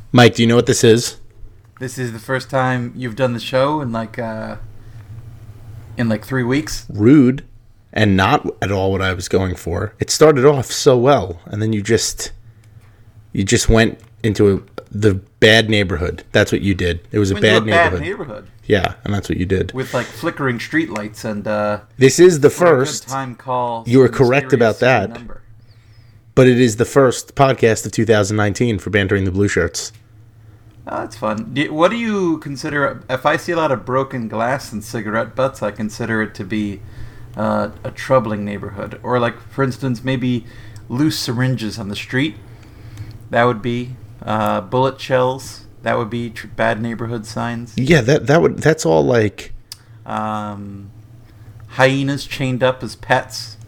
Mike, do you know what this is? This is the first time you've done the show in like 3 weeks. Rude, and not at all what I was going for. It started off so well, and then you just went into the bad neighborhood. That's what you did. It was a bad neighborhood. Yeah, and that's what you did. With like flickering streetlights and this is the first time call. You were correct about that. Number. But it is the first podcast of 2019 for Bantering the Blue Shirts. Oh, that's fun. What do you consider? If I see a lot of broken glass and cigarette butts, I consider it to be a troubling neighborhood. Or like, for instance, maybe loose syringes on the street. That would be bullet shells. That would be bad neighborhood signs. Yeah, that's all like hyenas chained up as pets.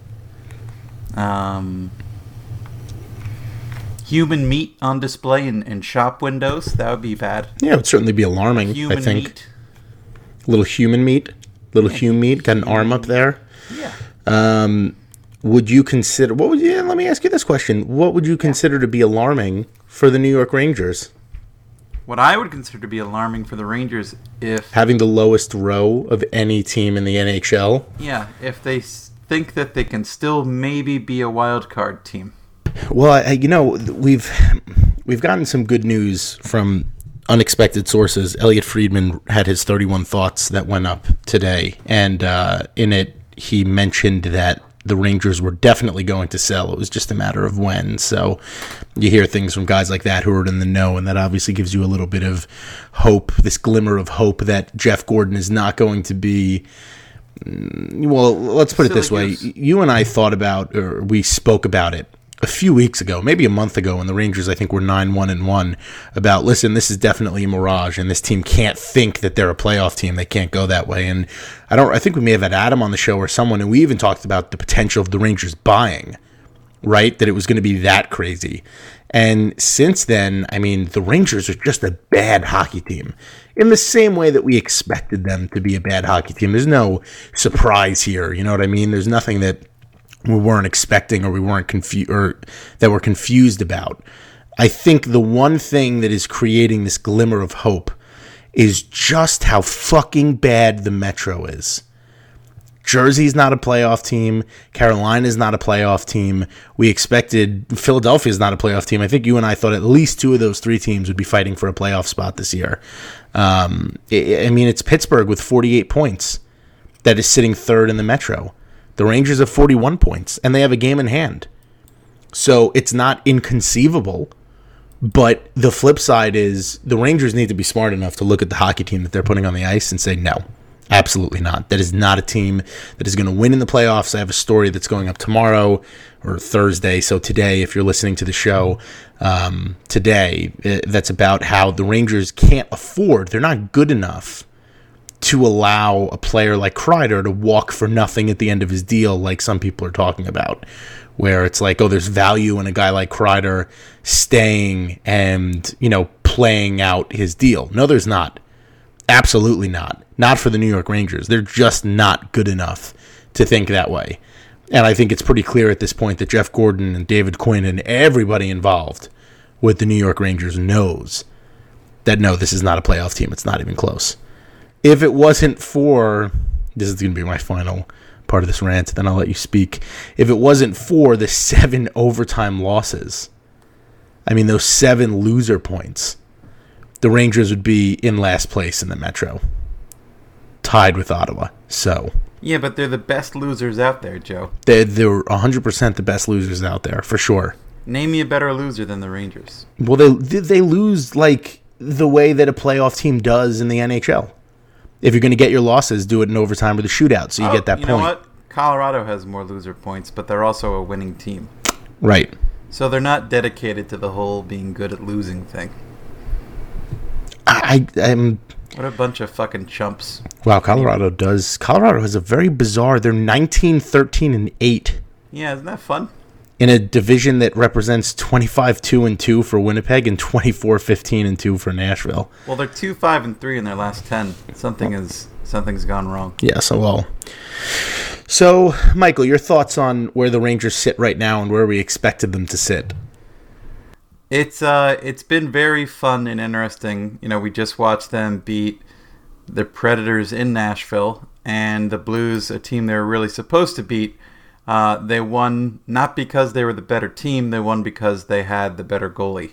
Human meat on display in shop windows. That would be bad. Yeah, it would certainly be alarming, I think. Meat. Little human meat. Human meat. Got an arm up there. Yeah. Would you consider... let me ask you this question. What would you consider to be alarming for the New York Rangers? What I would consider to be alarming for the Rangers if... Having the lowest row of any team in the NHL? Yeah, if they think that they can still maybe be a wild card team. Well, we've gotten some good news from unexpected sources. Elliot Friedman had his 31 thoughts that went up today, and in it he mentioned that the Rangers were definitely going to sell. It was just a matter of when. So you hear things from guys like that who are in the know, and that obviously gives you a little bit of hope, this glimmer of hope that Jeff Gordon is not going to be... Well, let's put it this way. You and I thought about, or we spoke about it, a few weeks ago, maybe a month ago, when the Rangers, I think, were 9-1-1, about, listen, this is definitely a mirage, and this team can't think that they're a playoff team. They can't go that way. And I think we may have had Adam on the show or someone, and we even talked about the potential of the Rangers buying, right? That it was going to be that crazy. And since then, I mean, the Rangers are just a bad hockey team in the same way that we expected them to be a bad hockey team. There's no surprise here. You know what I mean? There's nothing that we weren't expecting or we weren't confused or that we're confused about. I think the one thing that is creating this glimmer of hope is just how fucking bad the Metro is. Jersey's not a playoff team. Carolina's not a playoff team. We expected Philadelphia's not a playoff team. I think you and I thought at least two of those three teams would be fighting for a playoff spot this year. It's Pittsburgh with 48 points that is sitting third in the Metro. The Rangers have 41 points, and they have a game in hand. So it's not inconceivable, but the flip side is the Rangers need to be smart enough to look at the hockey team that they're putting on the ice and say, no, absolutely not. That is not a team that is going to win in the playoffs. I have a story that's going up tomorrow or Thursday. So today, if you're listening to the show today, that's about how the Rangers can't afford, they're not good enough to allow a player like Kreider to walk for nothing at the end of his deal, like some people are talking about, where it's like, oh, there's value in a guy like Kreider staying and, playing out his deal. No, there's not. Absolutely not. Not for the New York Rangers. They're just not good enough to think that way. And I think it's pretty clear at this point that Jeff Gordon and David Quinn and everybody involved with the New York Rangers knows that, no, this is not a playoff team. It's not even close. If it wasn't for, this is going to be my final part of this rant, then I'll let you speak. If it wasn't for the 7 overtime losses, those 7 loser points, the Rangers would be in last place in the Metro, tied with Ottawa. So yeah, but they're the best losers out there, Joe. They're 100% the best losers out there, for sure. Name me a better loser than the Rangers. Well, they lose like the way that a playoff team does in the NHL. If you're going to get your losses, do it in overtime with a shootout, so you get that point. You know what? Colorado has more loser points, but they're also a winning team. Right. So they're not dedicated to the whole being good at losing thing. I'm... What a bunch of fucking chumps. Wow, Colorado has a very bizarre... They're 19-13-8. Yeah, isn't that fun? In a division that represents 25-2-2 for Winnipeg and 24-15-2 for Nashville. Well, they're 2-5-3 in their last 10. Something's gone wrong. Yeah, So, Michael, your thoughts on where the Rangers sit right now and where we expected them to sit? It's been very fun and interesting. We just watched them beat the Predators in Nashville, and the Blues, a team they were really supposed to beat. They won not because they were the better team. They won because they had the better goalie.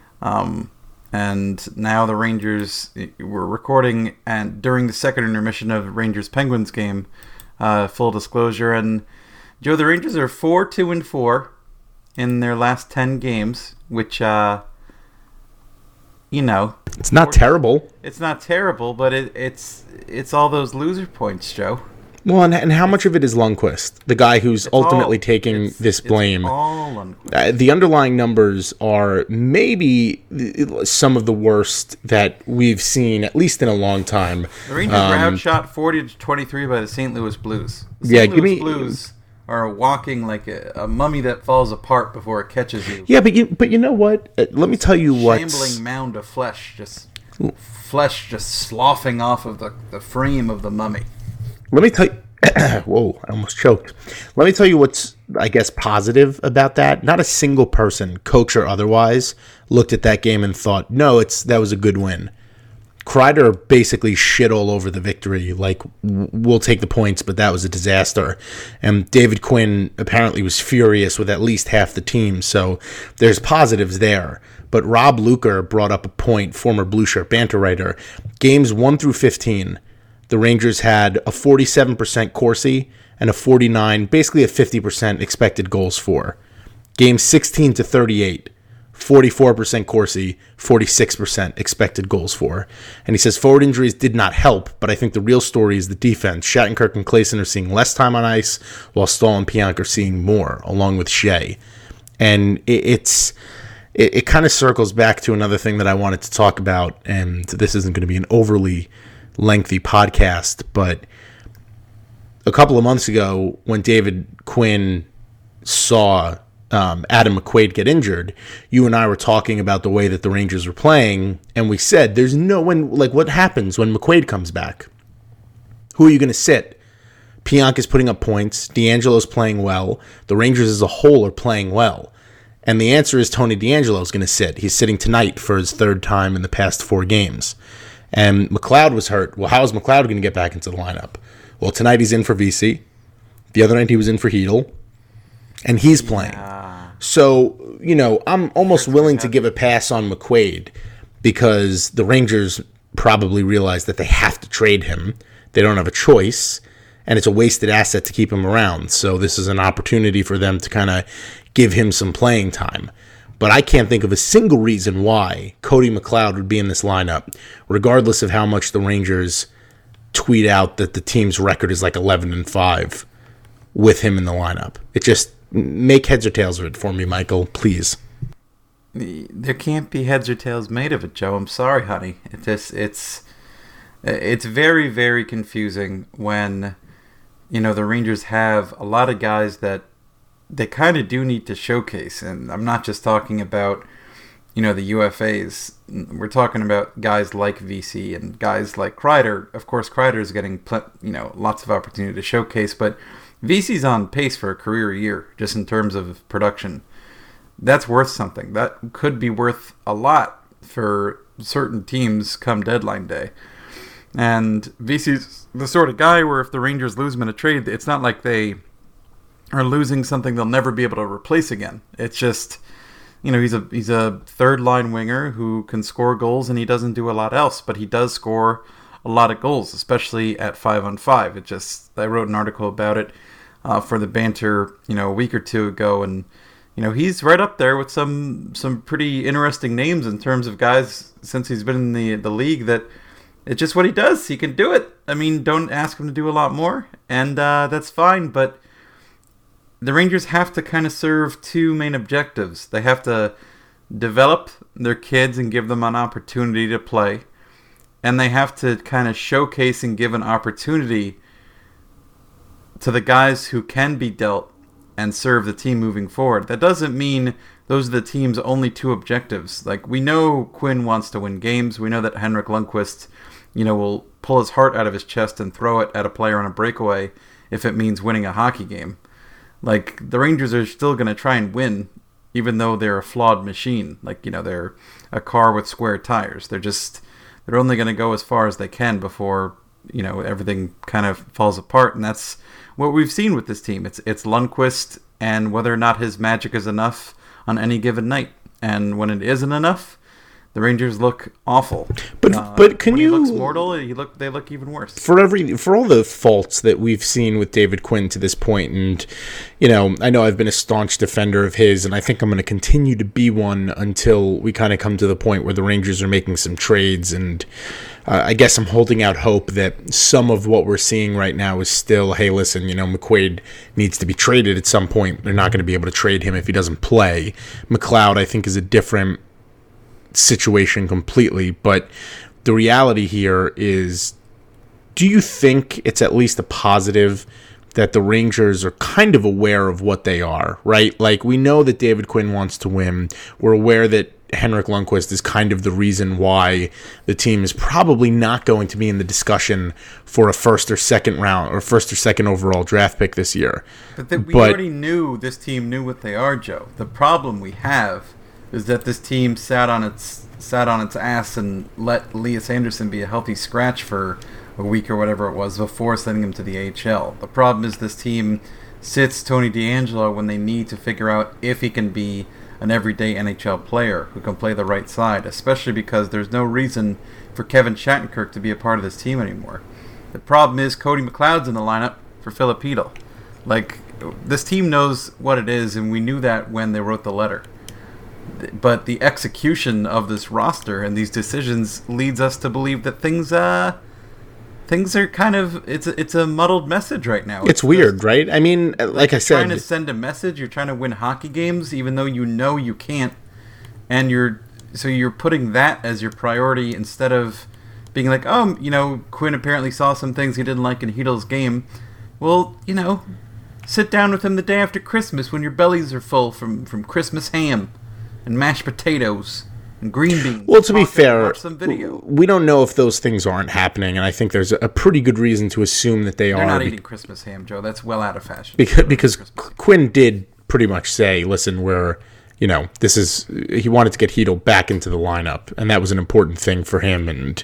And now the Rangers, we're recording and during the second intermission of Rangers Penguins game, full disclosure. And Joe, the Rangers are 4-2-4 in their last 10 games, which, it's not terrible. It's not terrible, but it's all those loser points, Joe. Well, and how much of it is Lundqvist, the guy who's ultimately taking this blame? It's all Lundqvist. The underlying numbers are maybe some of the worst that we've seen, at least in a long time. The Rangers were outshot 40-23 by the St. Louis Blues. The Yeah, St. Louis Blues are walking like a mummy that falls apart before it catches you. Yeah, but you know what? Let me tell you what. Shambling mound of flesh just sloughing off of the frame of the mummy. Let me tell you. Whoa, I almost choked. Let me tell you what's, I guess, positive about that. Not a single person, coach or otherwise, looked at that game and thought, no, that was a good win. Kreider basically shit all over the victory, like, we'll take the points, but that was a disaster. And David Quinn apparently was furious with at least half the team, so there's positives there. But Rob Luker brought up a point, former Blue Shirt banter writer. Games 1 through 15, the Rangers had a 47% Corsi and a 49, basically a 50% expected goals for. Games 16 to 38, 44% Corsi, 46% expected goals for. And he says forward injuries did not help, but I think the real story is the defense. Shattenkirk and Claesson are seeing less time on ice, while Stahl and Pionk are seeing more, along with Shea. And it kind of circles back to another thing that I wanted to talk about, and this isn't going to be an overly lengthy podcast, but a couple of months ago when David Quinn saw Adam McQuaid get injured, you and I were talking about the way that the Rangers were playing, and we said there's no one, like, what happens when McQuaid comes back? Who are you going to sit? Pionk is putting up points, DeAngelo's playing well, the Rangers as a whole are playing well, and the answer is Tony DeAngelo's going to sit. He's sitting tonight for his third time in the past 4 games. And McLeod was hurt. Well, how is McLeod going to get back into the lineup? Well, tonight he's in for VC. The other night he was in for Hedel. And he's playing. Yeah. So, I'm almost willing to give a pass on McQuaid because the Rangers probably realize that they have to trade him. They don't have a choice. And it's a wasted asset to keep him around. So this is an opportunity for them to kind of give him some playing time. But I can't think of a single reason why Cody McLeod would be in this lineup, regardless of how much the Rangers tweet out that the team's record is like 11-5 with him in the lineup. It just make heads or tails of it for me, Michael, please. There can't be heads or tails made of it, Joe. I'm sorry, honey. It's very, very confusing when the Rangers have a lot of guys that they kind of do need to showcase, and I'm not just talking about, the UFAs. We're talking about guys like VC and guys like Kreider. Of course, Kreider is getting, lots of opportunity to showcase, but VC's on pace for a career year, just in terms of production. That's worth something. That could be worth a lot for certain teams come deadline day. And VC's the sort of guy where if the Rangers lose him in a trade, it's not like they are losing something they'll never be able to replace again. It's just, he's a third line winger who can score goals and he doesn't do a lot else, but he does score a lot of goals, especially at 5-on-5. I wrote an article about it for the banter, a week or two ago, and he's right up there with some pretty interesting names in terms of guys since he's been in the league that it's just what he does. He can do it. I mean, don't ask him to do a lot more, and that's fine, but the Rangers have to kind of serve 2 main objectives. They have to develop their kids and give them an opportunity to play. And they have to kind of showcase and give an opportunity to the guys who can be dealt and serve the team moving forward. That doesn't mean those are the team's only 2 objectives. Like, we know Quinn wants to win games. We know that Henrik Lundqvist, will pull his heart out of his chest and throw it at a player on a breakaway if it means winning a hockey game. Like, the Rangers are still going to try and win even though they're a flawed machine. Like, they're a car with square tires. They're only going to go as far as they can before, everything kind of falls apart. And that's what we've seen with this team. It's Lundqvist and whether or not his magic is enough on any given night. And when it isn't enough, the Rangers look awful. But can when you? He looks mortal. They look even worse. For all the faults that we've seen with David Quinn to this point, and I know I've been a staunch defender of his, and I think I'm going to continue to be one until we kind of come to the point where the Rangers are making some trades. And I guess I'm holding out hope that some of what we're seeing right now is still, hey, listen, McQuaid needs to be traded at some point. They're not going to be able to trade him if he doesn't play. McLeod, I think, is a different situation completely, but the reality here is, do you think it's at least a positive that the Rangers are kind of aware of what they are, right? Like, we know that David Quinn wants to win. We're aware that Henrik Lundqvist is kind of the reason why the team is probably not going to be in the discussion for a first or second overall draft pick this year. But we already knew this team knew what they are, Joe. The problem we have is that this team sat on its ass and let Elias Anderson be a healthy scratch for a week or whatever it was before sending him to the AHL. The problem is this team sits Tony DeAngelo when they need to figure out if he can be an everyday NHL player who can play the right side, especially because there's no reason for Kevin Shattenkirk to be a part of this team anymore. The problem is Cody McLeod's in the lineup for Filip Chytil. Like, this team knows what it is, and we knew that when they wrote the letter. But the execution of this roster and these decisions leads us to believe that things are kind of it's a muddled message right now. It's weird, right? I mean, like I said, trying to send a message. You're trying to win hockey games, even though you can't, and you're putting that as your priority instead of being like, Quinn apparently saw some things he didn't like in Chytil's game. Well, sit down with him the day after Christmas when your bellies are full from Christmas ham and mashed potatoes and green beans. Well, to be fair, some video. We don't know if those things aren't happening, and I think there's a pretty good reason to assume that they are. They're not eating Christmas ham, Joe. That's well out of fashion. Because Quinn did pretty much say, listen, he wanted to get Chytil back into the lineup, and that was an important thing for him. And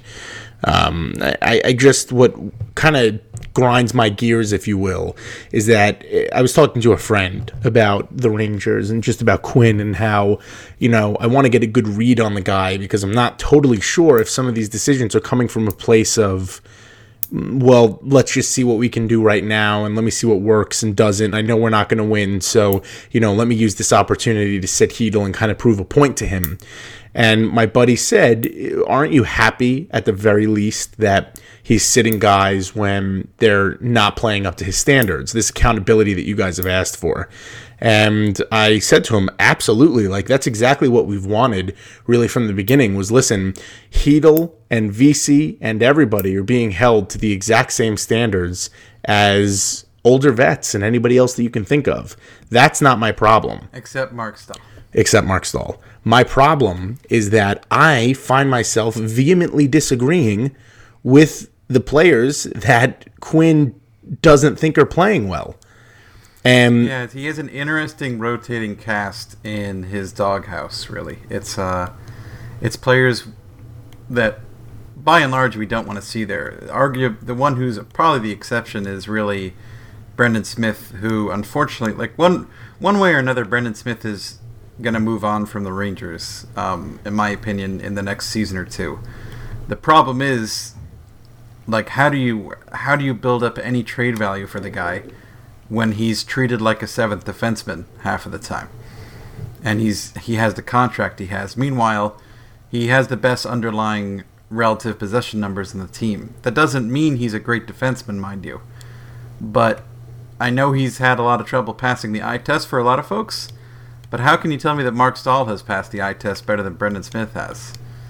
I just, what kind of grinds my gears, if you will, is that I was talking to a friend about the Rangers and just about Quinn and how, I want to get a good read on the guy because I'm not totally sure if some of these decisions are coming from a place of, well, let's just see what we can do right now and let me see what works and doesn't. I know we're not going to win, so, let me use this opportunity to sit Chytil and kind of prove a point to him. And my buddy said, aren't you happy at the very least that he's sitting guys when they're not playing up to his standards, this accountability that you guys have asked for? And I said to him, absolutely. Like, that's exactly what we've wanted really from the beginning was, listen, Chytil and VC and everybody are being held to the exact same standards as older vets and anybody else that you can think of. That's not my problem. Except Mark Stahl. My problem is that I find myself vehemently disagreeing with the players that Quinn doesn't think are playing well. And yeah, he has an interesting rotating cast in his doghouse, really. It's players that, by and large, we don't want to see there. The one who's probably the exception is really Brendan Smith, who, unfortunately, like one way or another, Brendan Smith is going to move on from the Rangers, in my opinion, in the next season or two. The problem is, like, how do you build up any trade value for the guy when he's treated like a seventh defenseman half of the time, and he has the contract he has. Meanwhile, he has the best underlying relative possession numbers in the team. That doesn't mean he's a great defenseman, mind you, but I know he's had a lot of trouble passing the eye test for a lot of folks. But how can you tell me that Mark Stahl has passed the eye test better than Brendan Smith has?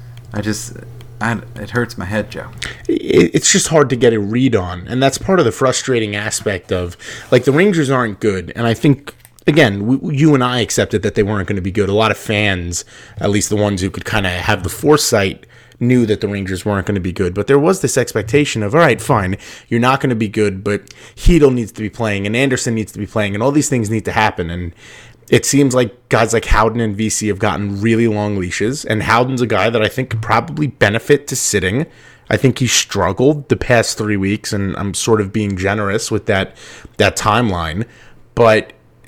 It hurts my head, Joe. It's just hard to get a read on, and that's part of the frustrating aspect of, like, the Rangers aren't good, and I think, again, you and I accepted that they weren't going to be good. A lot of fans, at least the ones who could kind of have the foresight, knew that the Rangers weren't going to be good, but there was this expectation of, all right, fine, you're not going to be good, but Chytil needs to be playing, and Anderson needs to be playing, and all these things need to happen, and It seems like guys like Howden and VC have gotten really long leashes, and Howden's a guy that I think could probably benefit to sitting. I think he struggled the past 3 weeks, and I'm sort of being generous with that timeline. But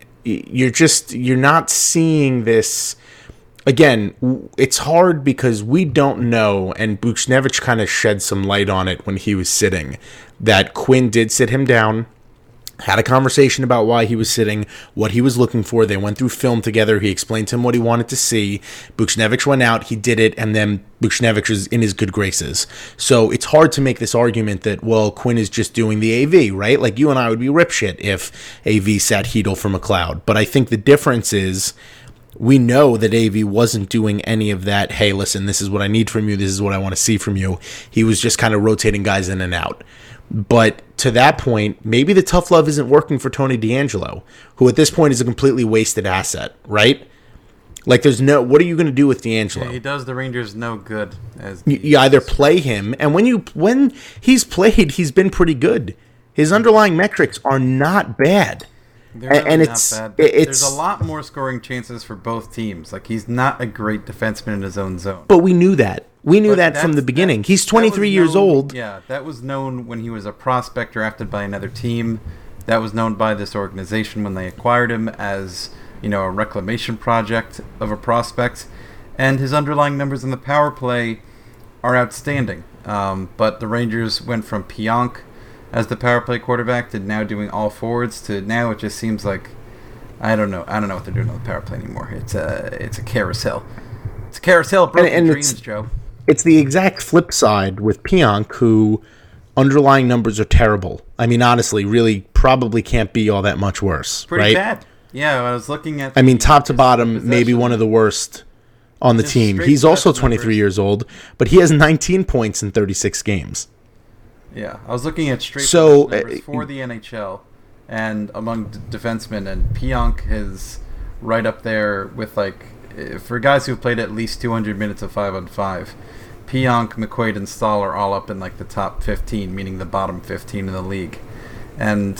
you're not seeing this. Again, it's hard because we don't know, and Buchnevich kind of shed some light on it when he was sitting, that Quinn did sit him down, had a conversation about why he was sitting, what he was looking for. They went through film together. He explained to him what he wanted to see. Buchnevich went out, he did it, and then Buchnevich is in his good graces. So it's hard to make this argument that, well, Quinn is just doing the AV, right? Like, you and I would be ripshit if AV sat Heedle for McLeod. But I think the difference is, we know that AV wasn't doing any of that, hey, listen, this is what I need from you, this is what I want to see from you. He was just kind of rotating guys in and out. But to that point, maybe the tough love isn't working for Tony DeAngelo, who at this point is a completely wasted asset, right? Like, what are you going to do with DeAngelo? Yeah, he does the Rangers no good. You either play him, and when he's played, he's been pretty good. His underlying metrics are not bad. They're really not bad. There's a lot more scoring chances for both teams. Like, he's not a great defenseman in his own zone. But we knew that. We knew that from the beginning. He's 23 years old. Yeah, that was known when he was a prospect drafted by another team. That was known by this organization when they acquired him as, a reclamation project of a prospect. And his underlying numbers in the power play are outstanding. But the Rangers went from Pionk as the power play quarterback to now doing all forwards to now it just seems like I don't know what they're doing on the power play anymore. It's a carousel. It's a carousel of broken dreams, Joe. It's the exact flip side with Pionk, who underlying numbers are terrible. I mean, honestly, really probably can't be all that much worse. Pretty right? bad. Yeah, I was looking at. Top to bottom, maybe one of the worst on the team. He's also 23 years old, but he has 19 points in 36 games. Yeah, I was looking at straight numbers for the NHL and among defensemen, and Pionk is right up there with, for guys who've played at least 200 minutes of 5-on-5. Pionk, McQuaid, and Stahl are all up in the top 15, meaning the bottom 15 in the league. And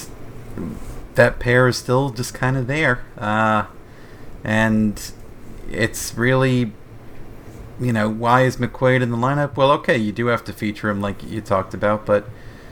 that pair is still just kind of there. And it's really, why is McQuaid in the lineup? Well, okay, you do have to feature him like you talked about, but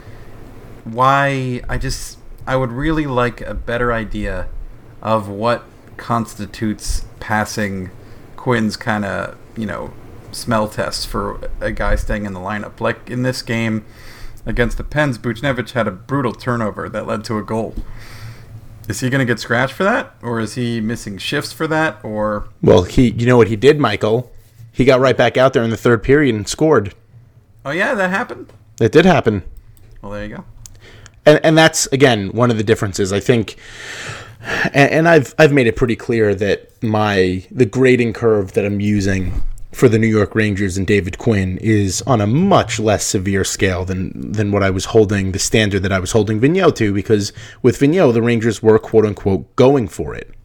why? I would really like a better idea of what constitutes passing Quinn's kind of, smell test for a guy staying in the lineup. Like in this game against the Pens, Buchnevich had a brutal turnover that led to a goal. Is he going to get scratched for that? Or is he missing shifts for that? Or well, you know what he did, Michael? He got right back out there in the third period and scored. Oh, yeah, that happened? It did happen. Well, there you go. And that's, again, one of the differences. I think, and I've made it pretty clear that the grading curve that I'm using for the New York Rangers and David Quinn is on a much less severe scale than what I was holding, the standard that I was holding Vigneault to, because with Vigneault, the Rangers were, quote-unquote, going for it.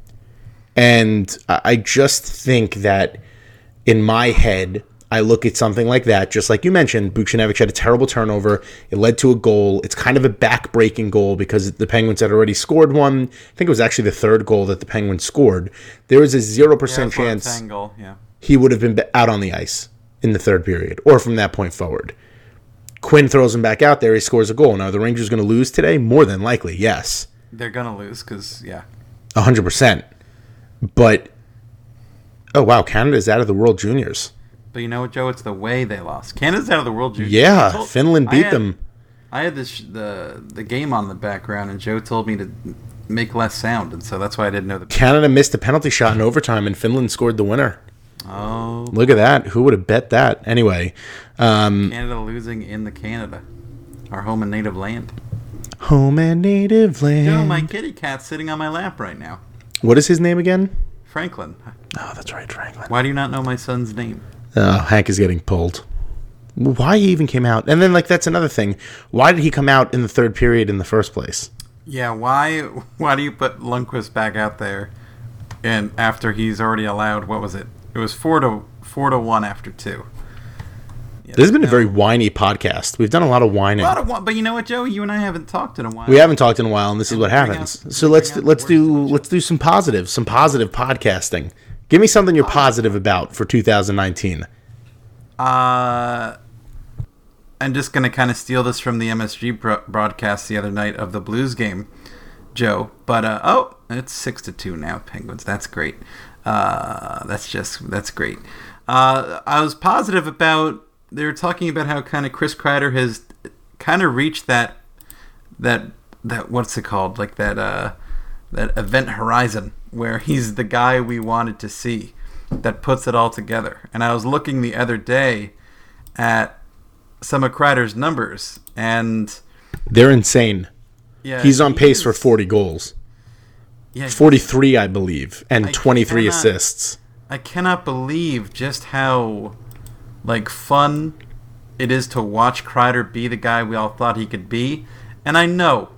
And I just think that in my head, I look at something like that, just like you mentioned, Buchnevich had a terrible turnover. It led to a goal. It's kind of a back-breaking goal because the Penguins had already scored one. I think it was actually the third goal that the Penguins scored. There was a 0% chance he would have been out on the ice in the third period or from that point forward. Quinn throws him back out there. He scores a goal. Now, are the Rangers going to lose today? More than likely, yes. They're going to lose because, 100%. But, oh, wow, Canada's out of the World Juniors. But you know what, Joe? It's the way they lost. Canada's out of the World Juniors. Yeah, Finland beat them. I had the game on the background, and Joe told me to make less sound, and so that's why I didn't know the. Canada missed a penalty shot in overtime, and Finland scored the winner. Oh. Look at that. Who would have bet that? Anyway. Canada losing in the Canada. Our home and native land. Home and native land. Joe, my kitty cat's sitting on my lap right now. What is his name again? Franklin. Oh, that's right, Franklin. Why do you not know my son's name? Oh, Hank is getting pulled. Why he even came out? And then, that's another thing. Why did he come out in the third period in the first place? Yeah, why do you put Lundqvist back out there and after he's already allowed, what was it? It was 4-1 after 2. This has been a very whiny podcast. We've done a lot of whining. But you know what, Joe? You and I haven't talked in a while. We haven't talked in a while, and this is what happens. So let's do some positive podcasting. Give me something you're positive about for 2019. I'm just going to kind of steal this from the MSG broadcast the other night of the Blues game, Joe. But, it's 6-2 now, Penguins. That's great. That's great. I was positive about, they were talking about how kind of Chris Kreider has kind of reached that what's it called? Like that event horizon where he's the guy we wanted to see that puts it all together. And I was looking the other day at some of Kreider's numbers, and they're insane. Yeah, he's on pace for 40 goals. Yeah, 43, I believe, and 23 assists. I cannot believe just how fun it is to watch Kreider be the guy we all thought he could be. And I know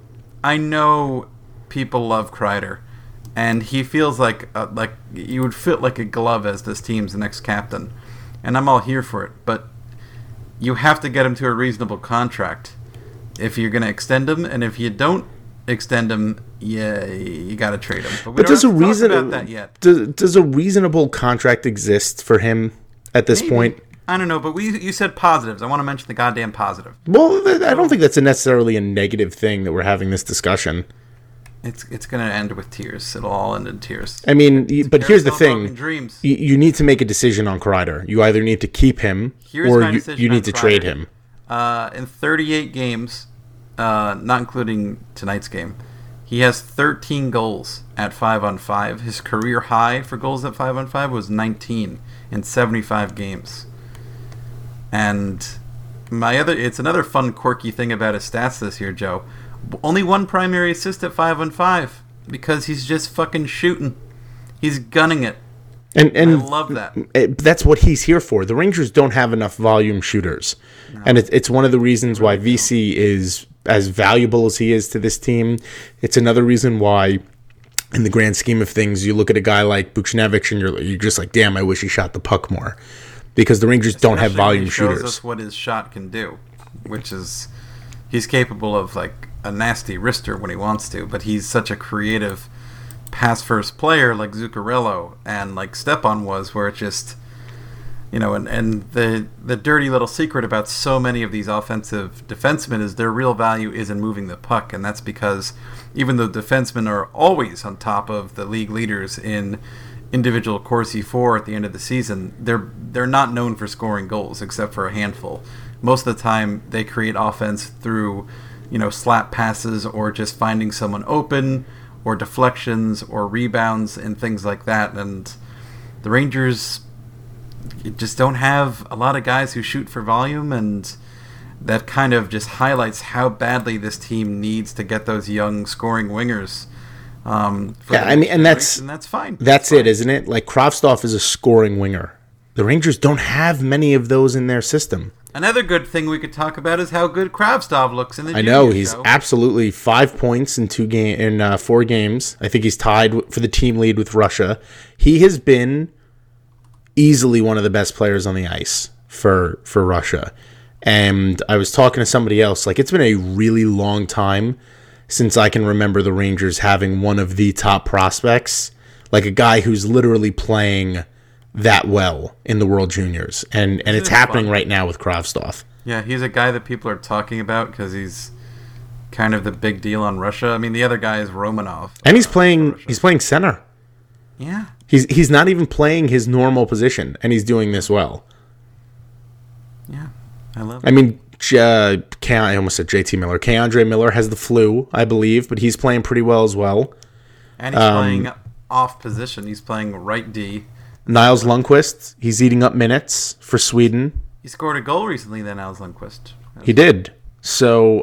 people love Kreider, and he feels like you would fit like a glove as this team's next captain. And I'm all here for it, but you have to get him to a reasonable contract if you're going to extend him, and if you don't extend him, you got to trade him. But does a reasonable contract exist for him at this point? I don't know, but you said positives. I want to mention the goddamn positive. Well, I don't think that's necessarily a negative thing that we're having this discussion. It's going to end with tears. It'll all end in tears. I mean, but here's the thing. You need to make a decision on Kreider. You either need to keep him or you need to trade him. In 38 games, not including tonight's game, he has 13 goals at 5-on-5. His career high for goals at 5-on-5 was 19 in 75 games. And it's another fun, quirky thing about his stats this year, Joe. Only one primary assist at 5-on-5 because he's just fucking shooting. He's gunning it. And I love that. That's what he's here for. The Rangers don't have enough volume shooters. No. And it's one of the reasons why VC is as valuable as he is to this team. It's another reason why, in the grand scheme of things, you look at a guy like Buchnevich and you're just like, damn, I wish he shot the puck more. Because the Rangers don't have volume shooters. He shows us what his shot can do, which is he's capable of a nasty wrister when he wants to, but he's such a creative pass-first player like Zuccarello and like Stepan was, where it just, and the dirty little secret about so many of these offensive defensemen is their real value is in moving the puck, and that's because even though defensemen are always on top of the league leaders in individual Corsi 4 at the end of the season, they're not known for scoring goals except for a handful. Most of the time they create offense through slap passes or just finding someone open or deflections or rebounds and things like that. And the Rangers just don't have a lot of guys who shoot for volume, and that kind of just highlights how badly this team needs to get those young scoring wingers. And that's fine. That's it, isn't it? Like, Kravtsov is a scoring winger. The Rangers don't have many of those in their system. Another good thing we could talk about is how good Kravtsov looks in the junior know he's show. Absolutely 5 points in 4 games. I think he's tied for the team lead with Russia. He has been easily one of the best players on the ice for Russia. And I was talking to somebody else, it's been a really long time since I can remember the Rangers having one of the top prospects, like a guy who's literally playing that well in the World Juniors. And it's happening right now with Kravtsov. Yeah, he's a guy that people are talking about because he's kind of the big deal on Russia. I mean, the other guy is Romanov. And he's playing center. Yeah. He's not even playing his normal position, and he's doing this well. Yeah, I love it. I mean, I almost said JT Miller. K'Andre Miller has the flu, I believe, but he's playing pretty well as well. And he's playing off position. He's playing right D. Niles Lundqvist, he's eating up minutes for Sweden. He scored a goal recently, then Niles Lundqvist. He did. So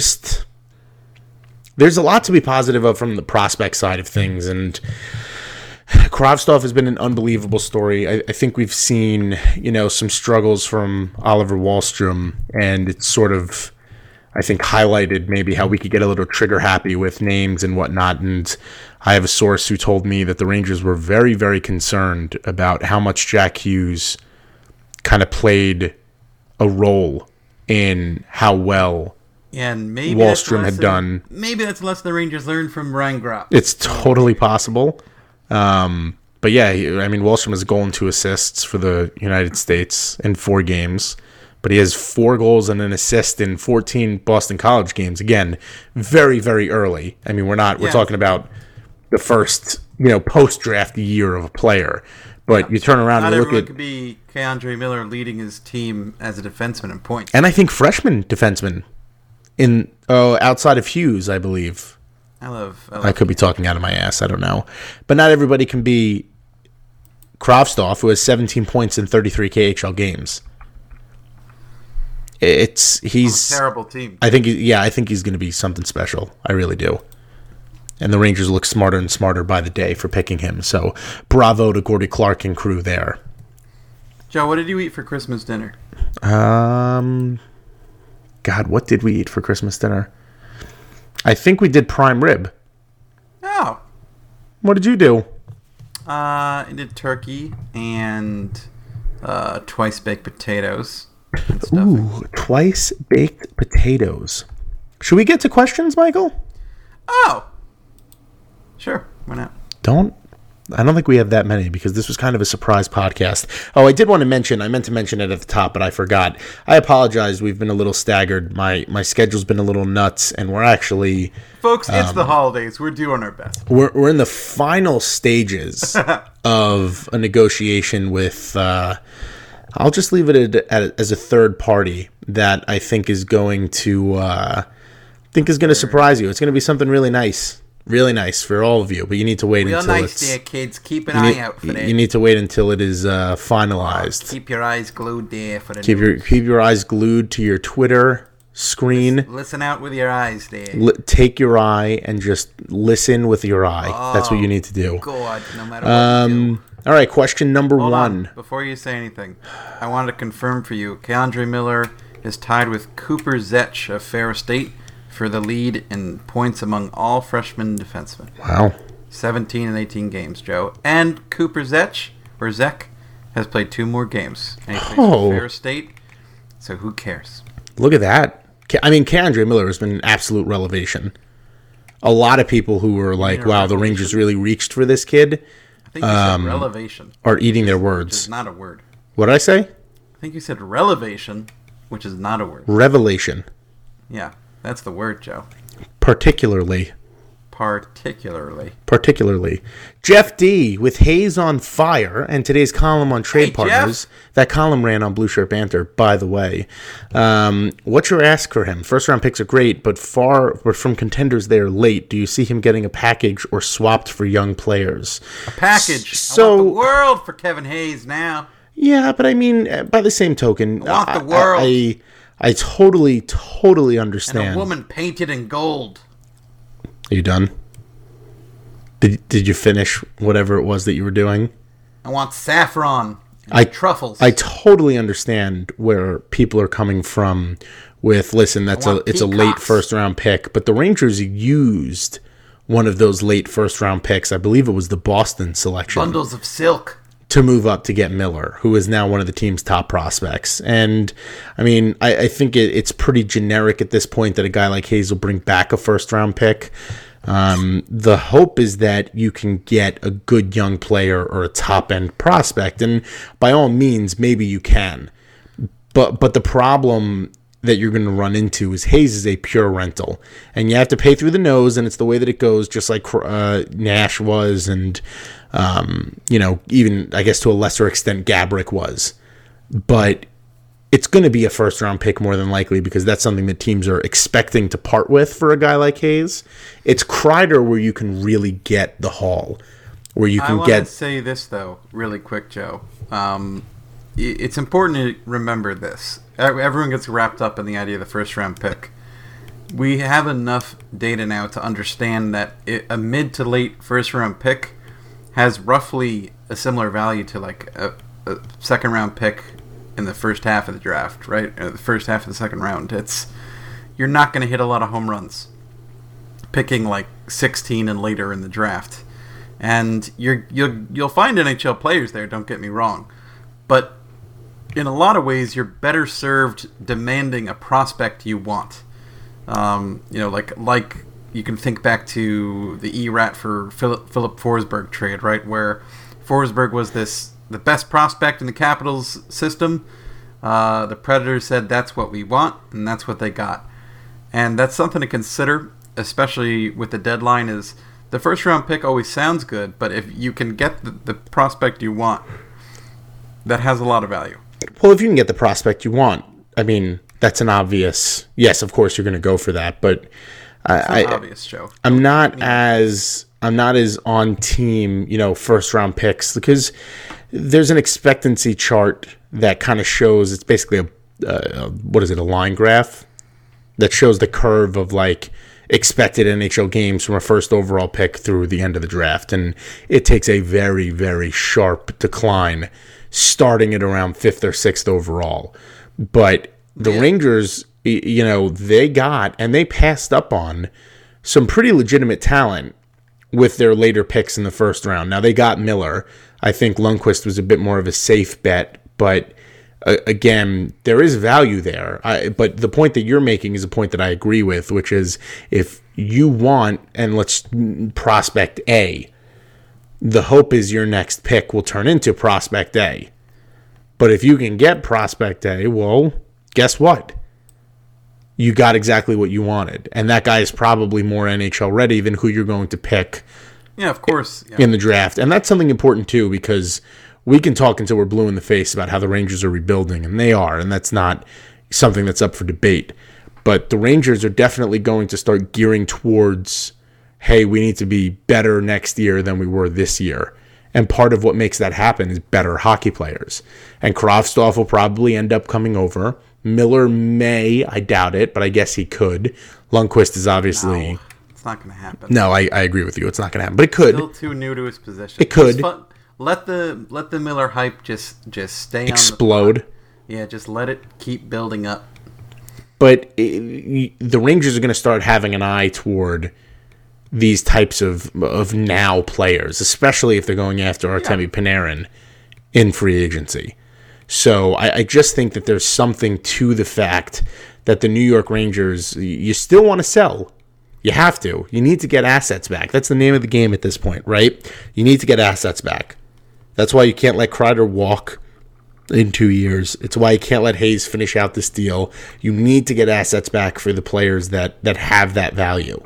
there's a lot to be positive of from the prospect side of things, and Kravtsov has been an unbelievable story. I think we've seen, some struggles from Oliver Wahlstrom, and it's sort of, I think, highlighted maybe how we could get a little trigger happy with names and whatnot. And I have a source who told me that the Rangers were very, very concerned about how much Jack Hughes kind of played a role in how well And maybe Wahlstrom had done. Maybe that's a lesson the Rangers learned from Ryan Gropp. It's totally possible. But yeah, I mean, Wahlstrom has a goal and 2 assists for the United States in 4 games. But he has 4 goals and an assist in 14 Boston College games. Again, very, very early. I mean, we're talking about the first, post-draft year of a player. But you turn around and look at... Not everyone could be K'Andre Miller leading his team as a defenseman in points. And I think freshman defenseman outside of Hughes, I believe. I could be talking out of my ass. I don't know. But not everybody can be Kravtsov, who has 17 points in 33 KHL games. He's a terrible team. I think he's going to be something special. I really do. And the Rangers look smarter and smarter by the day for picking him. So bravo to Gordy Clark and crew there. Joe, what did you eat for Christmas dinner? God, what did we eat for Christmas dinner? I think we did prime rib. Oh. What did you do? I did turkey and twice baked potatoes. Ooh, twice baked potatoes. Should we get to questions, Michael? Oh. Sure, why not? I don't think we have that many because this was kind of a surprise podcast. Oh, I meant to mention it at the top, but I forgot. I apologize. We've been a little staggered. My schedule's been a little nuts, and we're actually... Folks, it's the holidays. We're doing our best. We're in the final stages of a negotiation with... I'll just leave it as a third party that I think is going to surprise you. It's going to be something really nice. Really nice for all of you, but you need to wait until nice there, kids. Keep an eye out for that. You need to wait until it is finalized. Keep your eyes glued there for the Keep your eyes glued to your Twitter screen. Listen out with your eyes there. Take your eye and just listen with your eye. That's what you need to do. God, no matter what you do. All right, question number Hold 1. on. Before you say anything, I wanted to confirm for you, K'Andre Miller is tied with Cooper Zech of Ferris State for the lead in points among all freshman defensemen. Wow. 17 and 18 games, Joe. And Cooper Zech has played 2 more games. And he plays for Ferris State, so who cares? Look at that. I mean, K'Andre Miller has been an absolute revelation. A lot of people who were like, wow, the Rangers really reached for this kid. I think you said relevation. Are eating their words. Which is not a word. What did I say? I think you said relevation, which is not a word. Revelation. Yeah, that's the word, Joe. Particularly. Jeff D. with Hayes on Fire and today's column on Trade Partners. Jeff. That column ran on Blue Shirt Banter, by the way. What's your ask for him? First round picks are great, but from contenders they are late. Do you see him getting a package or swapped for young players? A package. So, I want the world for Kevin Hayes now. Yeah, but I mean, by the same token, I want the world. I totally understand. And a woman painted in gold. Are you done? Did you finish whatever it was that you were doing? I want saffron and truffles. I totally understand where people are coming from with, listen, it's a late first round pick, but the Rangers used one of those late first round picks. I believe it was the Boston selection. Bundles of silk. To move up to get Miller, who is now one of the team's top prospects. And, I mean, I think it's pretty generic at this point that a guy like Hayes will bring back a first-round pick. The hope is that you can get a good young player or a top-end prospect, and by all means, maybe you can. But the problem that you're going to run into is Hayes is a pure rental, and you have to pay through the nose, and it's the way that it goes, just like Nash was, and even I guess to a lesser extent Gaborik was. But it's going to be a first round pick more than likely because that's something that teams are expecting to part with for a guy like Hayes. It's Kreider where you can really get the haul, where you can get. I want to say this though, really quick, Joe. It's important to remember this. Everyone gets wrapped up in the idea of the first round pick. We have enough data now to understand that a mid to late first round pick has roughly a similar value to like a second round pick in the first half of the draft, right? Or the first half of the second round. You're not going to hit a lot of home runs picking like 16 and later in the draft. And you'll find NHL players there, don't get me wrong. But in a lot of ways, you're better served demanding a prospect you want. Like you can think back to the ERAT for Philip Forsberg trade, right? Where Forsberg was the best prospect in the Capitals system. The Predators said that's what we want, and that's what they got. And that's something to consider, especially with the deadline, is the first round pick always sounds good, but if you can get the prospect you want, that has a lot of value. Well, if you can get the prospect you want, I mean, that's an obvious, yes, of course you're going to go for that, but obvious, Joe. I'm not as on team, first round picks, because there's an expectancy chart that kind of shows, it's basically a line graph that shows the curve of like expected NHL games from a first overall pick through the end of the draft. And it takes a very, very sharp decline starting at around 5th or 6th overall. But the Rangers, they got and they passed up on some pretty legitimate talent with their later picks in the first round. Now, they got Miller. I think Lundqvist was a bit more of a safe bet, but again, there is value there. But the point that you're making is a point that I agree with, which is if you want, and let's prospect A, the hope is your next pick will turn into prospect A. But if you can get prospect A, well, guess what? You got exactly what you wanted. And that guy is probably more NHL ready than who you're going to pick. Yeah, of course. Yeah. In the draft. And that's something important too, because we can talk until we're blue in the face about how the Rangers are rebuilding, and they are, and that's not something that's up for debate. But the Rangers are definitely going to start gearing towards, hey, we need to be better next year than we were this year. And part of what makes that happen is better hockey players. And Kravtsov will probably end up coming over. Miller may, I doubt it, but I guess he could. Lundqvist is obviously... No, it's not going to happen. No, I agree with you. It's not going to happen, but it could. Still too new to his position. It could. Let the Miller hype just stay explode. On the just let it keep building up. But the Rangers are going to start having an eye toward these types of now players, especially if they're going after Artemi Panarin in free agency. So I just think that there's something to the fact that the New York Rangers, you still want to sell. You have to. You need to get assets back. That's the name of the game at this point, right? You need to get assets back. That's why you can't let Kreider walk in 2 years. It's why you can't let Hayes finish out this deal. You need to get assets back for the players that have that value.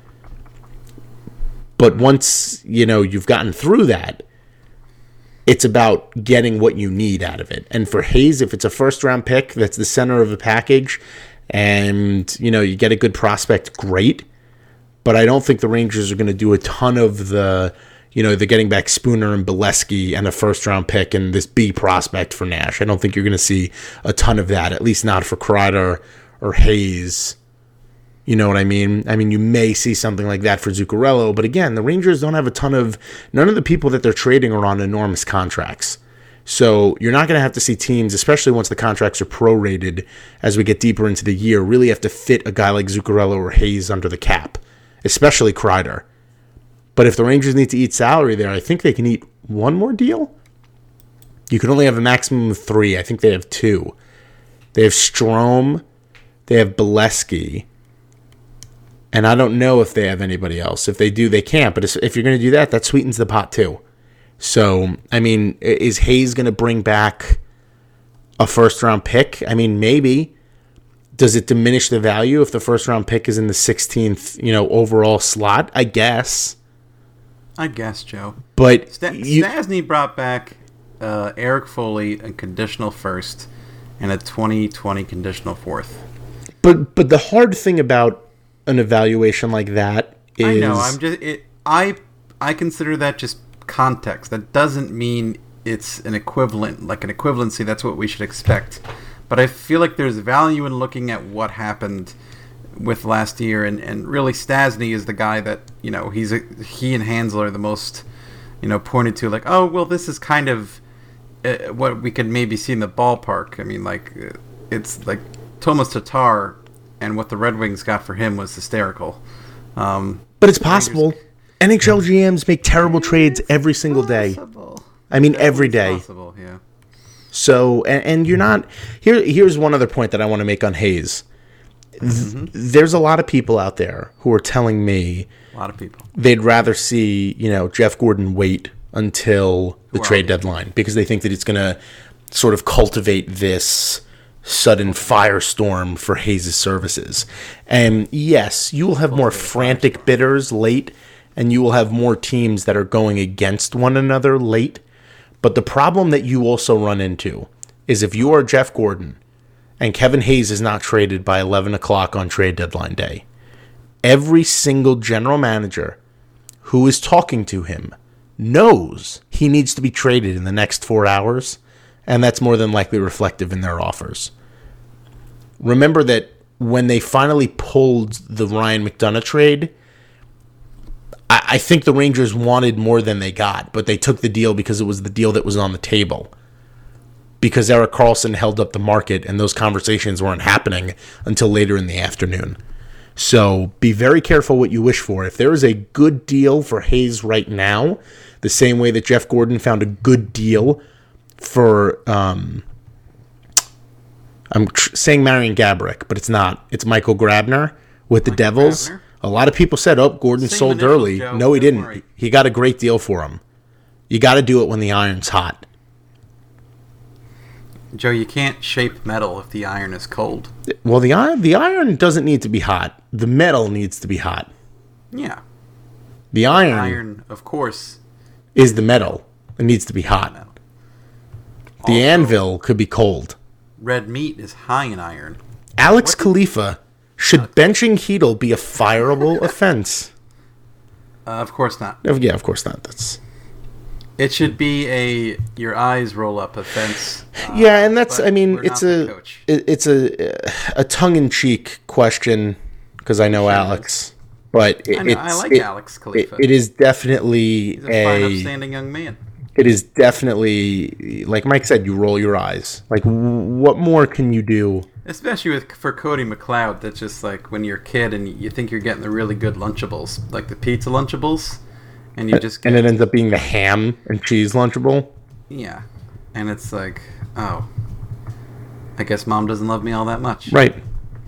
But once, you've gotten through that, it's about getting what you need out of it. And for Hayes, if it's a first-round pick that's the center of the package and, you get a good prospect, great. But I don't think the Rangers are going to do a ton of the getting back Spooner and Bolesky and a first-round pick and this B prospect for Nash. I don't think you're going to see a ton of that, at least not for Kreider or Hayes. You know what I mean? I mean, you may see something like that for Zuccarello, but again, the Rangers don't have none of the people that they're trading are on enormous contracts. So you're not going to have to see teams, especially once the contracts are prorated as we get deeper into the year, really have to fit a guy like Zuccarello or Hayes under the cap, especially Kreider. But if the Rangers need to eat salary there, I think they can eat one more deal. You can only have a maximum of 3. I think they have 2. They have Strome, they have Bolesky, and I don't know if they have anybody else. If they do, they can't. But if you're going to do that, that sweetens the pot too. So, I mean, is Hayes going to bring back a first-round pick? I mean, maybe. Does it diminish the value if the first-round pick is in the 16th, overall slot? I guess, Joe. But Stastny brought back Eric Foley, a conditional first, and a 2020 conditional fourth. But the hard thing about an evaluation like that is... I consider that just context. That doesn't mean it's an equivalent, like an equivalency. That's what we should expect. But I feel like there's value in looking at what happened with last year, and really Stastny is the guy that, he and Hansel are the most, pointed to, like, oh, well, this is kind of what we could maybe see in the ballpark. I mean, like, it's like Thomas Tatar, and what the Red Wings got for him was hysterical. But it's possible. NHL GMs make terrible trades every single day. I mean, every day. Possible, yeah. So, and you're not here. Here's one other point that I want to make on Hayes. There's a lot of people out there who are telling me A lot of people. they'd rather see, Jeff Gordon wait until the trade deadline because they think that it's going to sort of cultivate this sudden firestorm for Hayes' services. And yes, you will have more frantic bidders late, and you will have more teams that are going against one another late. But the problem that you also run into is if you are Jeff Gordon and Kevin Hayes is not traded by 11 o'clock on trade deadline day, every single general manager who is talking to him knows he needs to be traded in the next 4 hours, and that's more than likely reflective in their offers. Remember that when they finally pulled the Ryan McDonough trade, I think the Rangers wanted more than they got, but they took the deal because it was the deal that was on the table. Because Erik Karlsson held up the market, and those conversations weren't happening until later in the afternoon. So be very careful what you wish for. If there is a good deal for Hayes right now, the same way that Jeff Gordon found a good deal for, saying Marian Gaborik, but it's not. It's Michael Grabner with the Devils. Grabner? A lot of people said, Gordon Same sold initials, early. Joe. No, he Don't didn't. worry. He got a great deal for him. You got to do it when the iron's hot. Joe, you can't shape metal if the iron is cold. Well, the iron doesn't need to be hot. The metal needs to be hot. Yeah. The iron Iron, of course, is the metal. It needs to be hot. metal. The Also, anvil could be cold. red meat is high in iron. Alex Khalifa, should benching Hedel be a fireable offense? Of course not. Yeah, of course not. It should be a your eyes roll up offense. Yeah, and that's. but I mean, we're it's not the coach. it's a tongue-in-cheek question because I know Alex, but I like Alex Khalifa. It is definitely He's a fine, upstanding young man. It is definitely, like Mike said, you roll your eyes. Like, what more can you do? Especially for Cody McLeod, that's just like when you're a kid and you think you're getting the really good Lunchables, like the pizza Lunchables, and you just get, And it ends up being the ham and cheese Lunchable. yeah, and it's like, oh, I guess mom doesn't love me all that much. Right.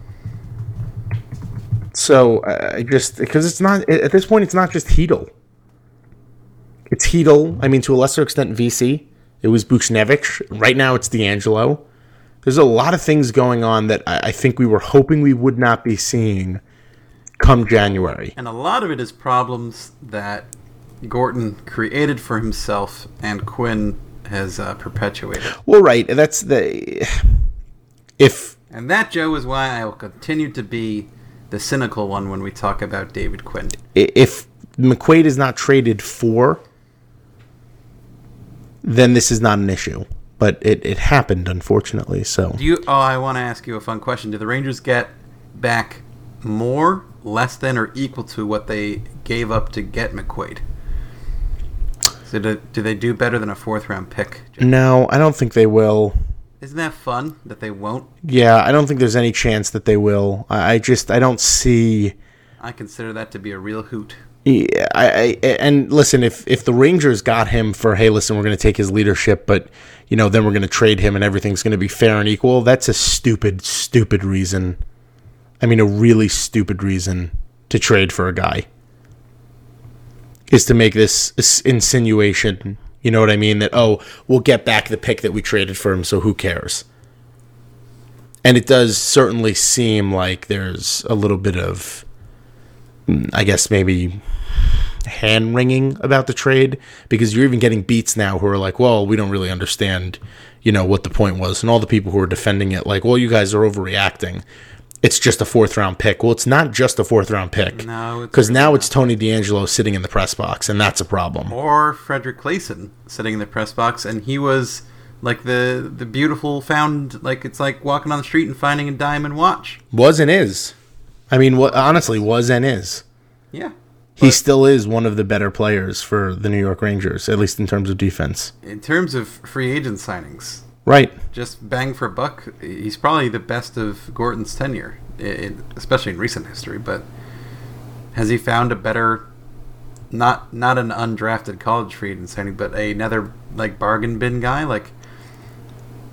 So, because it's not, at this point, it's not just Hedel. It's Hedel. I mean, to a lesser extent, VC. It was Buchnevich. Right now, it's D'Angelo. There's a lot of things going on that I think we were hoping we would not be seeing come January. And a lot of it is problems that Gorton created for himself and Quinn has perpetuated. Well, right. That's the... And that, Joe, is why I will continue to be the cynical one when we talk about David Quinn. If McQuaid is not traded for, then this is not an issue. But it happened, unfortunately. So I want to ask you a fun question. Do the Rangers get back more, less than, or equal to what they gave up to get McQuaid? So do they do better than a fourth-round pick? No, I don't think they will. Isn't that fun that they won't? Yeah, I don't think there's any chance that they will. I don't see... I consider that to be a real hoot. Yeah, and listen, if the Rangers got him for, hey, listen, we're going to take his leadership, but, then we're going to trade him and everything's going to be fair and equal, that's a stupid, stupid reason. I mean, a really stupid reason to trade for a guy. Is to make this insinuation, you know what I mean? That, we'll get back the pick that we traded for him, so who cares? And it does certainly seem like there's a little bit of, I guess, maybe hand-wringing about the trade, because you're even getting beats now who are like, well, we don't really understand, what the point was. And all the people who are defending it, like, well, you guys are overreacting. It's just a fourth-round pick. Well, it's not just a fourth-round pick. No, because now it's Tony D'Angelo sitting in the press box, and that's a problem. Or Frederick Claesson sitting in the press box, and he was like the beautiful found, like it's like walking on the street and finding a diamond watch. Was and is. I mean, honestly, was and is. Yeah. He still is one of the better players for the New York Rangers, at least in terms of defense. In terms of free agent signings, right? Just bang for buck, he's probably the best of Gorton's tenure, especially in recent history. But has he found a better, not an undrafted college free agent signing, but another like bargain bin guy? Like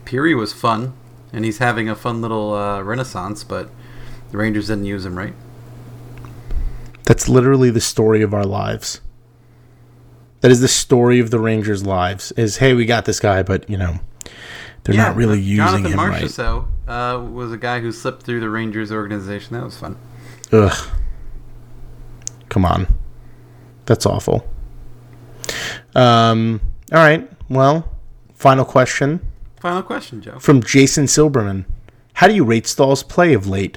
Peary was fun, and he's having a fun little renaissance, but the Rangers didn't use him right. That's literally the story of our lives. That is the story of the Rangers' lives. Is, hey, we got this guy, but, they're not really using him right. Jonathan Marchessault was a guy who slipped through the Rangers organization. That was fun. Ugh. Come on. That's awful. All right. Well, final question. Final question, Joe. From Jason Silberman. How do you rate Stahl's play of late?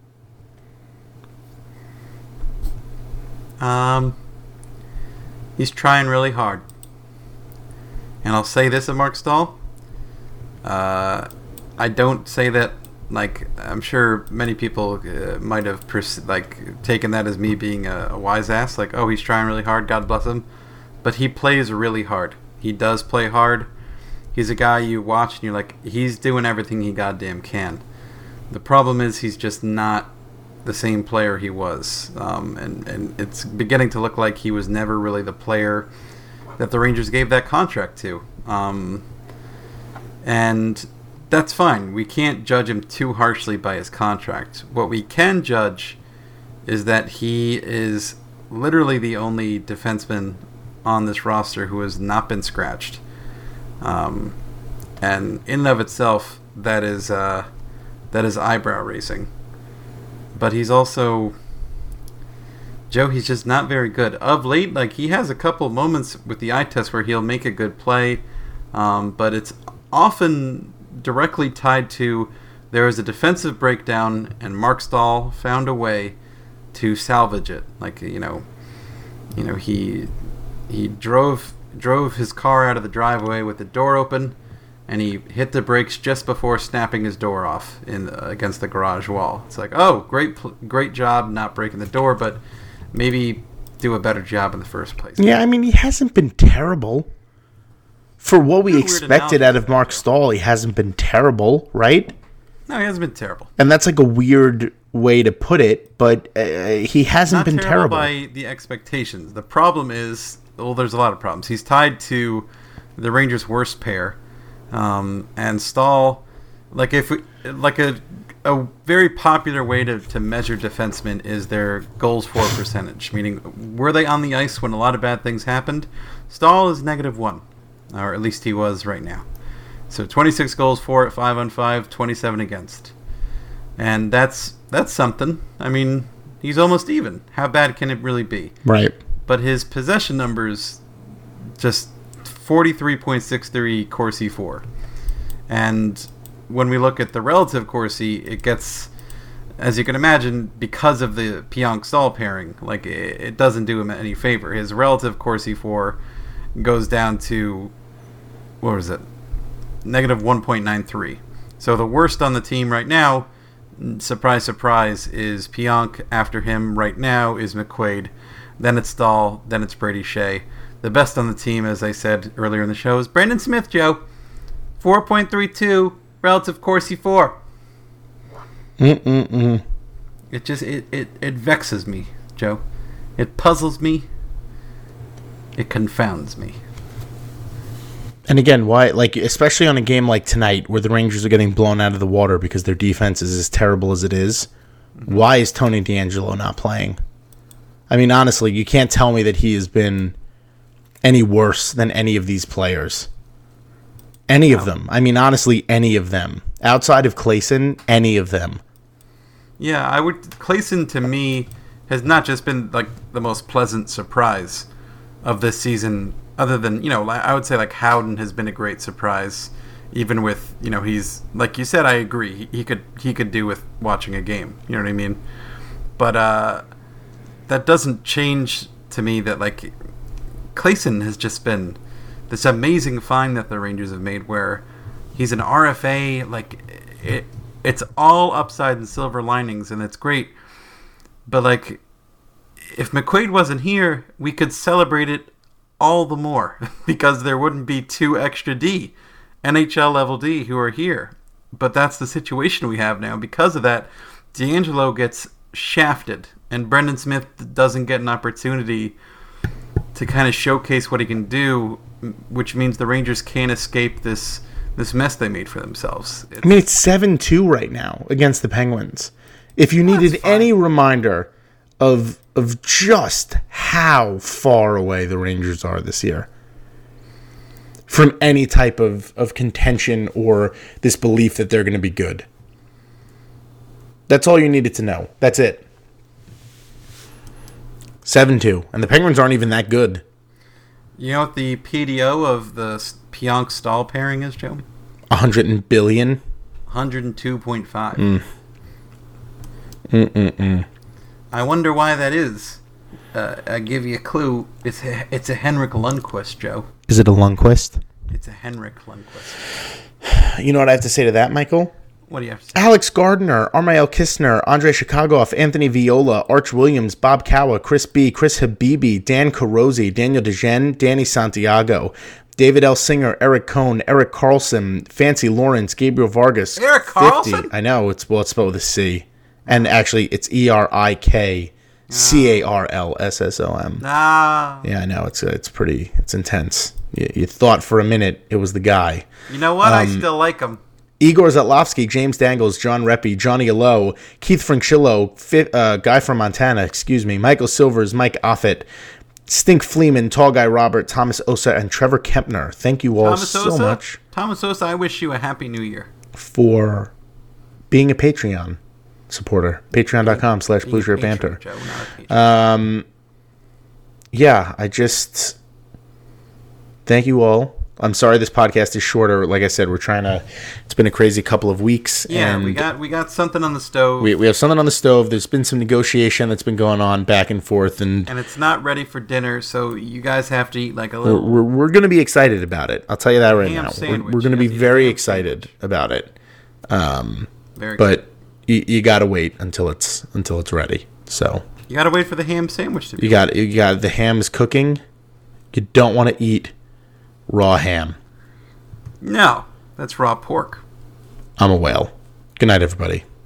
He's trying really hard. And I'll say this of Mark Stahl. I don't say that, like, I'm sure many people might have taken that as me being a wise ass. Like, oh, he's trying really hard, God bless him. But he plays really hard. He does play hard. He's a guy you watch and you're like, he's doing everything he goddamn can. The problem is he's just not the same player he was. And it's beginning to look like he was never really the player that the Rangers gave that contract to. And that's fine. We can't judge him too harshly by his contract. What we can judge is that he is literally the only defenseman on this roster who has not been scratched. And in and of itself, that is eyebrow raising. But he's also, Joe, he's just not very good. Of late, like, he has a couple moments with the eye test where he'll make a good play, but it's often directly tied to there was a defensive breakdown and Mark Stahl found a way to salvage it. Like, he drove his car out of the driveway with the door open, and he hit the brakes just before snapping his door off against the garage wall. It's like, oh, great job not breaking the door, but maybe do a better job in the first place. Yeah, I mean, he hasn't been terrible. For what we expected out of Mark Stahl, he hasn't been terrible, right? No, he hasn't been terrible. And that's like a weird way to put it, but he hasn't been terrible. Not terrible by the expectations. The problem is, well, there's a lot of problems. He's tied to the Rangers' worst pair. And Stahl, a very popular way to measure defensemen is their goals for percentage, meaning were they on the ice when a lot of bad things happened? Stahl is -1, or at least he was right now. So 26 goals for at 5-on-5, 27 against, and that's something. I mean, he's almost even. How bad can it really be? Right. But his possession numbers just 43.63 Corsi for. And when we look at the relative Corsi, it gets, as you can imagine, because of the Pionk-Stahl pairing, like, it doesn't do him any favor. His relative Corsi for goes down to, what was it, -1.93. So the worst on the team right now, surprise, surprise, is Pionk. After him right now is McQuaid. Then it's Stahl. Then it's Brady Shea. The best on the team, as I said earlier in the show, is Brendan Smith, Joe. 4.32 relative Corsi for. It just it vexes me, Joe. It puzzles me. It confounds me. And again, why, like, especially on a game like tonight where the Rangers are getting blown out of the water because their defense is as terrible as it is, why is Tony DeAngelo not playing? I mean, honestly, you can't tell me that he has been any worse than any of these players. Any of them. I mean, honestly, any of them. Outside of Clayson, any of them. Yeah, Clayson, to me, has not just been, like, the most pleasant surprise of this season, other than, I would say, like, Howden has been a great surprise, even with, he's, like you said, I agree, he could do with watching a game, you know what I mean? But that doesn't change to me that, like, Clayson has just been this amazing find that the Rangers have made, where he's an RFA, like, it's all upside and silver linings, and it's great. But, like, if McQuaid wasn't here, we could celebrate it all the more, because there wouldn't be 2 extra NHL level D who are here. But that's the situation we have now. Because of that, DeAngelo gets shafted, and Brendan Smith doesn't get an opportunity to kind of showcase what he can do, which means the Rangers can't escape this this mess they made for themselves. I mean, it's 7-2 right now against the Penguins. If you needed any reminder of just how far away the Rangers are this year from any type of contention or this belief that they're going to be good. That's all you needed to know. That's it. 7-2. And the Penguins aren't even that good. You know what the PDO of the Pionk-Stahl pairing is, Joe? 100 billion? 102.5. I wonder why that is. I give you a clue. It's a Henrik Lundqvist, Joe. Is it a Lundqvist? It's a Henrik Lundqvist. You know what I have to say to that, Michael? What do you have to say? Alex Gardner, Armael Kistner, Andre Chicagoff, Anthony Viola, Arch Williams, Bob Cowa, Chris B., Chris Habibi, Dan Carosi, Daniel DeGen, Danny Santiago, David L. Singer, Eric Cohn, Eric Carlson, Fancy Lawrence, Gabriel Vargas. Eric Carlson? I know, it's spelled with a C. And actually, it's ERIKCARLSSOM. Ah. Yeah, I know, it's intense. You thought for a minute it was the guy. You know what? I still like him. Igor Zatlofsky, James Dangles, John Reppy, Johnny Allo, Keith Francillo, Guy from Montana, Michael Silvers, Mike Offit, Stink Fleeman, Tall Guy Robert, Thomas Osa, and Trevor Kempner. Thank you all so much. Thomas Osa, I wish you a happy new year. For being a Patreon supporter. Patreon.com/BlueShirtBanter. Yeah, thank you all. I'm sorry this podcast is shorter. Like I said, it's been a crazy couple of weeks. Yeah, and we got something on the stove. We have something on the stove. There's been some negotiation that's been going on back and forth. And it's not ready for dinner, so you guys have to eat like a little... We're going to be excited about it. I'll tell you that right now. Sandwich. We're going to be very excited about it. But you got to wait until it's ready. So you got to wait for the ham sandwich to be You got the ham is cooking. You don't want to eat raw ham. No, that's raw pork. I'm a whale. Good night, everybody.